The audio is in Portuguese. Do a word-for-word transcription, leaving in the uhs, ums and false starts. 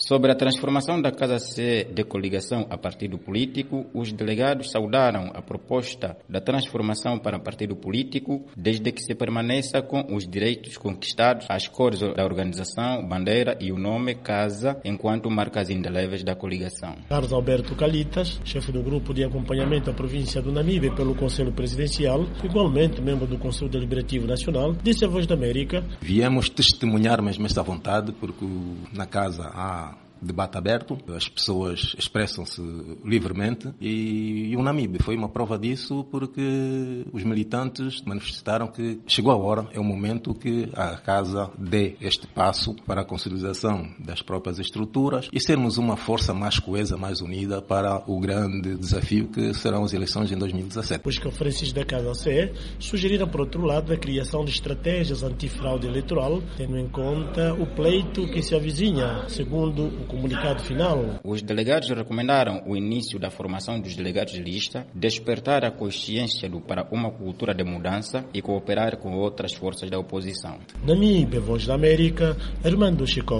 Sobre a transformação da Casa C de coligação a partido político, os delegados saudaram a proposta da transformação para partido político, desde que se permaneça com os direitos conquistados, as cores da organização, bandeira e o nome Casa, enquanto marcas indeléveis da coligação. Carlos Alberto Calitas, chefe do grupo de acompanhamento à província do Namibe pelo Conselho Presidencial, igualmente membro do Conselho Deliberativo Nacional, disse à Voz da América: viemos testemunhar mesmo esta vontade, porque na Casa há debate aberto, as pessoas expressam-se livremente e, e o Namibe foi uma prova disso, porque os militantes manifestaram que chegou a hora, é o momento que a Casa dê este passo para a consolidação das próprias estruturas e sermos uma força mais coesa, mais unida para o grande desafio que serão as eleições em dois mil e dezassete. Os conferências da Casa C sugeriram, por outro lado, a criação de estratégias antifraude eleitoral, tendo em conta o pleito que se avizinha, segundo o comunicado final. Os delegados recomendaram o início da formação dos delegados de lista, despertar a consciência do, para uma cultura de mudança e cooperar com outras forças da oposição. Namibe, Voz da América, Armando Chico.